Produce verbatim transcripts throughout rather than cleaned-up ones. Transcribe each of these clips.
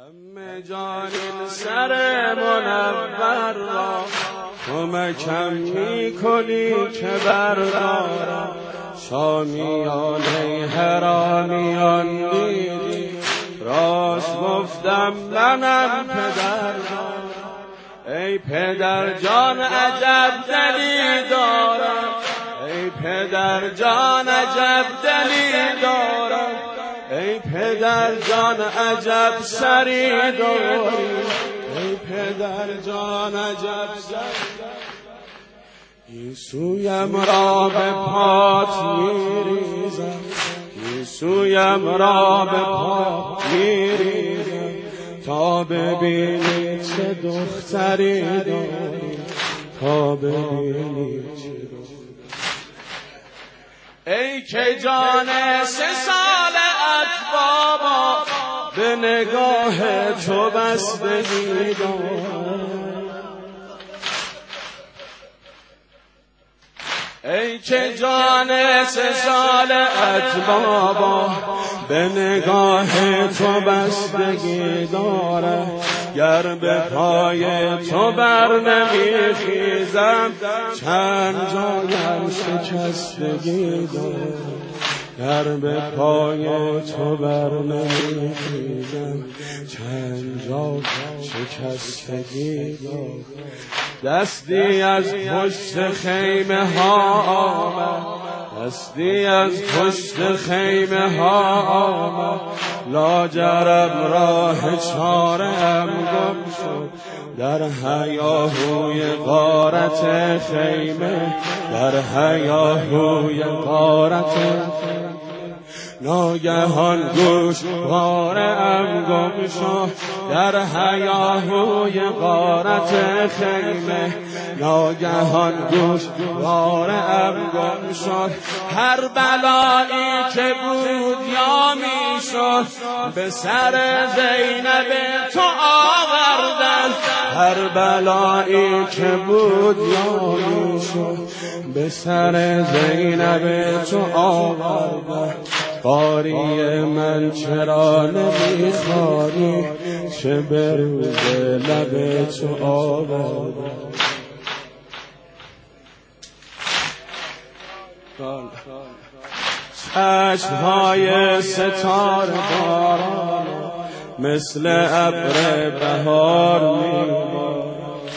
همه جان سر منور را کمکم میکنی که بردارم شامیان ای حرامیان دیدی راست گفتم منم پدر ای پدر جان عجب دلی دارم ای پدر جان عجب دلی دارم ای پدر جان عجب سری داری ای پدر جان عجب سری این سویم را به پات میریزم این سویم را به پات میریزم تا ببینی چه دختری داری تا ببینی چه دختری ای که جان سه سالت بابا به نگاه تو بستگی دارم ای که جان سه سالت بابا به نگاه تو بستگی داره گر به پای تو بر نمیخیزم چند جایم شکستگی داره گر به پای تو بر نمیخیزم چند جا شکستگی داره دستی از پشت خیمه ها آمد دستی از پشت خیمه ها آمد لاجرم راه چارم گم شد در هیاهوی غارت خیمه در هیاهوی غارت ناگهان گوشوارم گم شد در هیاهوی غارت خیمه ناگهان گوشوارم گم شد هر بلایی که بود یا می شد به سر زینب تو آوردن هر بلایی که بود یا می شد به سر زینب تو آوردن قاری من چرا نمیخوانی چه به روز لب تو آوردن چشمهای ستاره باران مثل ابر بهار میبارد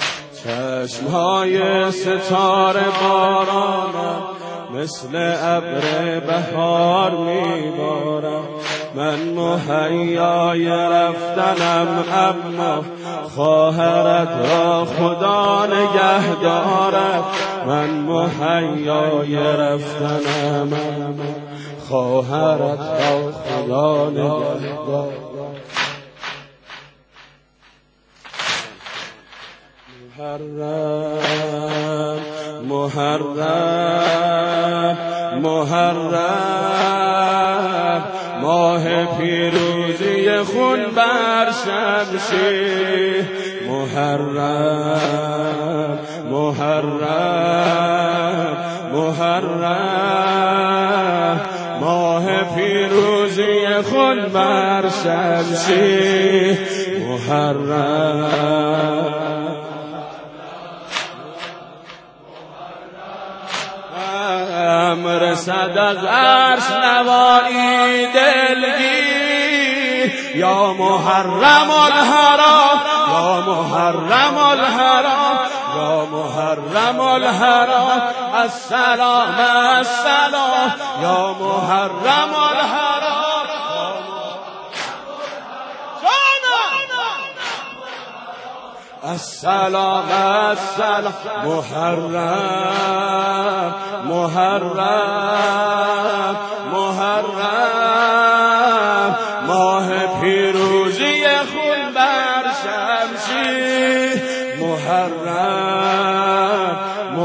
چشمهای ستاره باران مثل ابر بهار میبارم من مهیای رفتنم اما خواهرت را خدا نگه دارد من مهیای رفتنم اما خواهرت را خدا نگه دارد محرم محرم محرم ماه پیروزی خون بر شمشیر محرم محرم محرم ماه پیروزی خون بر شمشیر محرم رسد از عرش نوایی دلگیر یا محرم الحرام یا محرم الحرام یا محرم الحرام السلام السلام یا محرم الحرام السلام السلام محرم محرم محرم ماه پیروزی خون بر شمشیر محرم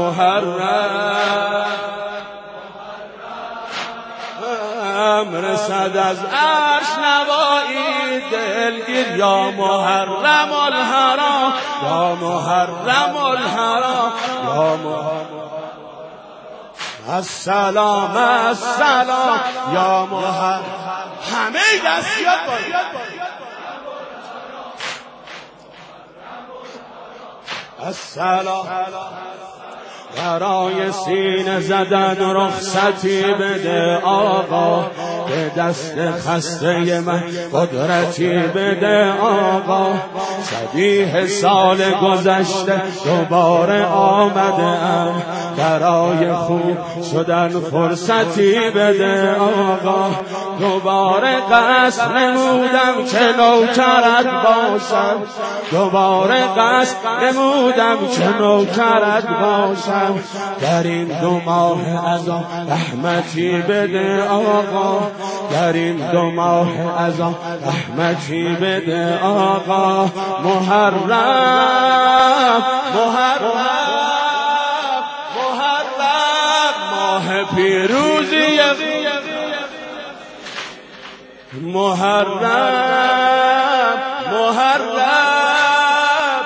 محرم رسد از عرش نوایی دلگیر یا محرم الحرام یا محرم الحرام یا محرم السلام السلام یا محمد. همه دستیات باید السلام برای سینه زدن رخصتی بده آقا، به دست خسته من قدرتی بده آقا. صدیح سال گذشته دوباره آمده ام، برای خوب شدن فرصتی بده آقا. دوباره قصد نمودم که نوکرت باشم، دوباره قصد نمودم که نوکرت باشم. در این دو ماه از آن رحمتی بده آقا، در این دو ماه از آن رحمتی بده آقا. محرم محرم محرم ماه پیروزی، محرم محرم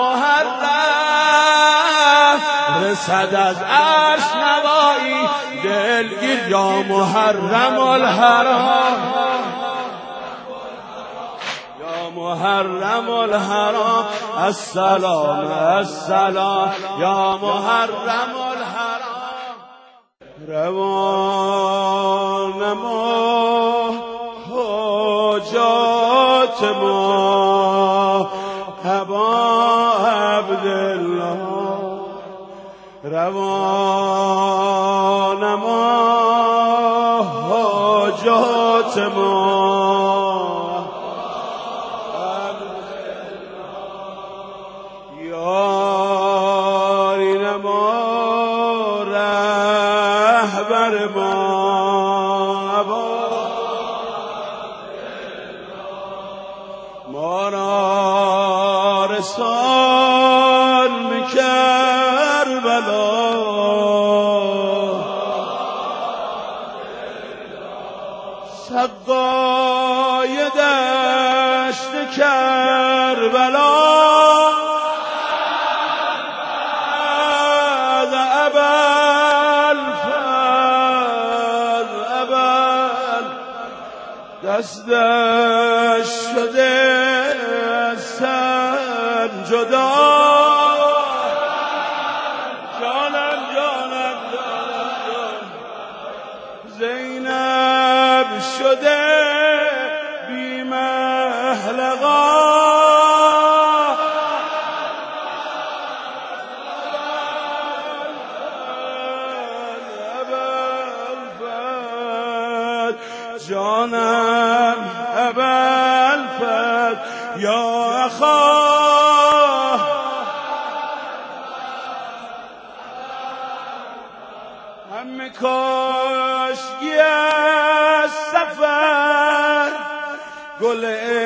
محرم رسد از عرش نوایی دلگیر یا محرم الحرام، یا محرم الحرام. السلام السلام یا محرم الحرام. روان ما حاجات ما ابا عبدالله، روان ما حاجات ما یارین ما رهبر ما ما را رسان کربلا، سقای دشت کربلا، دستش شده سر جدا، جانم جانم جانم زینب شده بی محلقا، جانم ابوالفضل یا اخا، همه کاشکی از سفر گل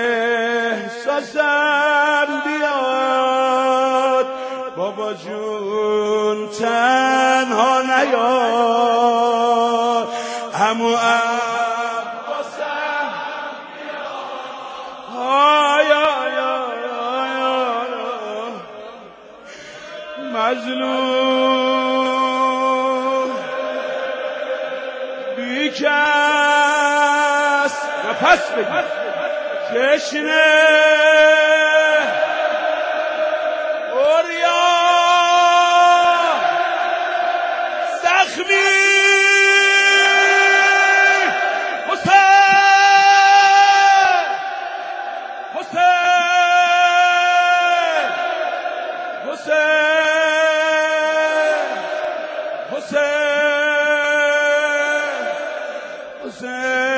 احساسم بیاد، بابا جون تنها نیاد، همو مظلوم بیکس نفس بگیر تشنه اوریا زخمی حسین حسین حسین حسین حسین